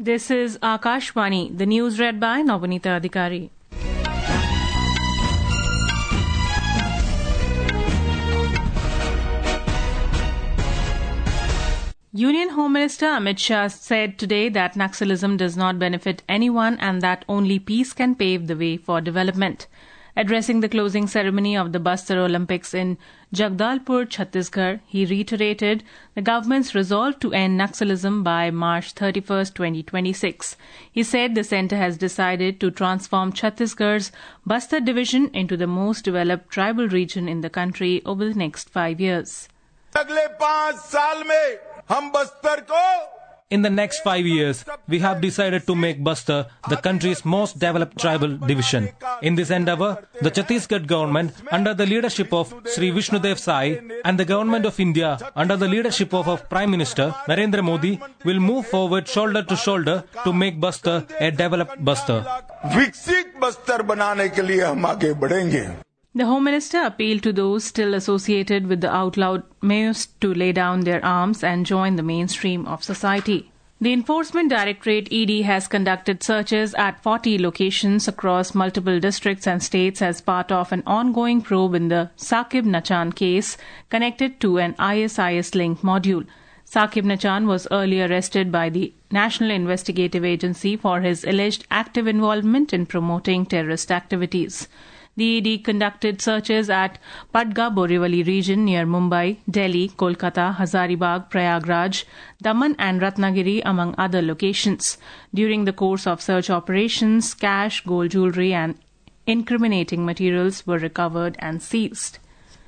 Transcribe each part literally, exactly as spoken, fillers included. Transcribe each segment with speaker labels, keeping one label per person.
Speaker 1: This is Akashvani, the news read by Navanita Adhikari. Union Home Minister Amit Shah said today that Naxalism does not benefit anyone and that only peace can pave the way for development. Addressing the closing ceremony of the Bastar Olympics in Jagdalpur, Chhattisgarh, he reiterated the government's resolve to end Naxalism by March thirty-first, twenty twenty-six. He said the centre has decided to transform Chhattisgarh's Bastar division into the most developed tribal region in the country over the next five years.
Speaker 2: In the next five years, we have decided to make Bastar the country's most developed tribal division. In this endeavour, the Chhattisgarh government, under the leadership of Sri Vishnudev Sai, and the government of India, under the leadership of our Prime Minister Narendra Modi, will move forward shoulder to shoulder to make Bastar a developed Bastar.
Speaker 1: The Home Minister appealed to those still associated with the outlawed Maoists to lay down their arms and join the mainstream of society. The Enforcement Directorate E D has conducted searches at forty locations across multiple districts and states as part of an ongoing probe in the Saqib Nachan case connected to an I S I S-linked module. Saqib Nachan was earlier arrested by the National Investigative Agency for his alleged active involvement in promoting terrorist activities. The E D conducted searches at Padga Borivali region near Mumbai, Delhi, Kolkata, Hazaribagh, Prayagraj, Daman and Ratnagiri among other locations. During the course of search operations, cash, gold jewellery and incriminating materials were recovered and seized.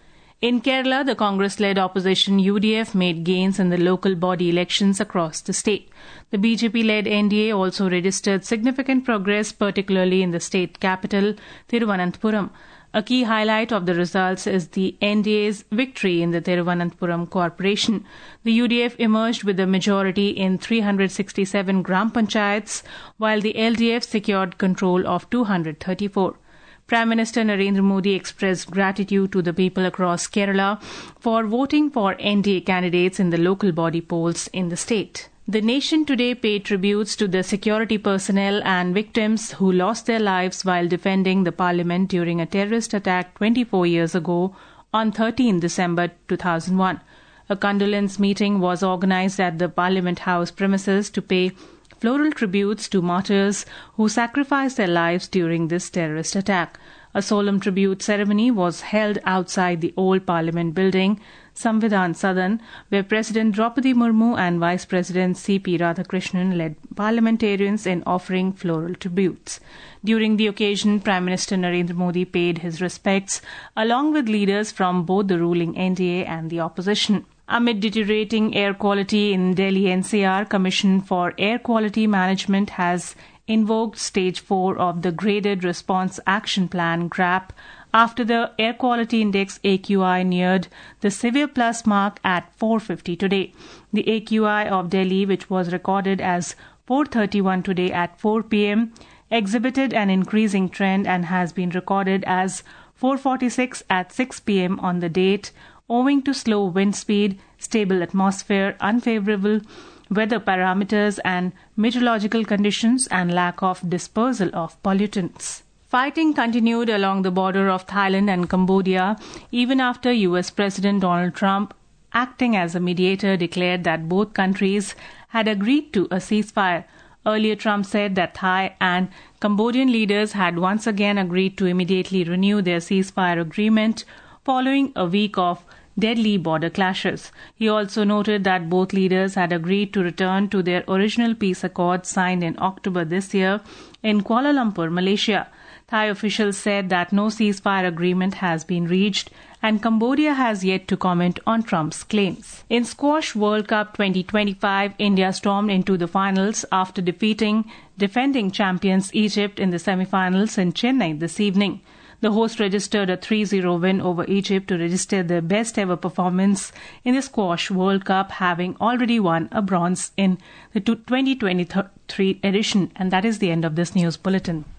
Speaker 1: In Kerala, the Congress-led opposition U D F made gains in the local body elections across the state. The B J P-led N D A also registered significant progress, particularly in the state capital, Thiruvananthapuram. A key highlight of the results is the N D A's victory in the Thiruvananthapuram Corporation. The U D F emerged with a majority in three hundred sixty-seven Gram Panchayats, while the L D F secured control of two hundred thirty-four. Prime Minister Narendra Modi expressed gratitude to the people across Kerala for voting for N D A candidates in the local body polls in the state. The nation today paid tributes to the security personnel and victims who lost their lives while defending the parliament during a terrorist attack twenty-four years ago on thirteenth December two thousand one. A condolence meeting was organized at the Parliament House premises to pay floral tributes to martyrs who sacrificed their lives during this terrorist attack. A solemn tribute ceremony was held outside the old Parliament building, Samvidhan Sadan, where President Draupadi Murmu and Vice President C P Radhakrishnan led parliamentarians in offering floral tributes. During the occasion, Prime Minister Narendra Modi paid his respects along with leaders from both the ruling N D A and the opposition. Amid deteriorating air quality in Delhi, N C R, Commission for Air Quality Management has invoked Stage four of the Graded Response Action Plan G R A P after the Air Quality Index A Q I neared the Severe Plus mark at four fifty today. The A Q I of Delhi, which was recorded as four thirty-one today at four p.m., exhibited an increasing trend and has been recorded as four forty-six at six p.m. on the date, owing to slow wind speed, stable atmosphere, unfavorable weather parameters and meteorological conditions and lack of dispersal of pollutants. Fighting continued along the border of Thailand and Cambodia even after U S President Donald Trump, acting as a mediator, declared that both countries had agreed to a ceasefire. Earlier, Trump said that Thai and Cambodian leaders had once again agreed to immediately renew their ceasefire agreement following a week of deadly border clashes. He also noted that both leaders had agreed to return to their original peace accord signed in October this year in Kuala Lumpur, Malaysia. Thai officials said that no ceasefire agreement has been reached and Cambodia has yet to comment on Trump's claims. In Squash World Cup twenty twenty-five, India stormed into the finals after defeating defending champions Egypt in the semi-finals in Chennai this evening. The host registered a three zero win over Egypt to register their best ever performance in the Squash World Cup, having already won a bronze in the twenty twenty-three edition. And that is the end of this news bulletin.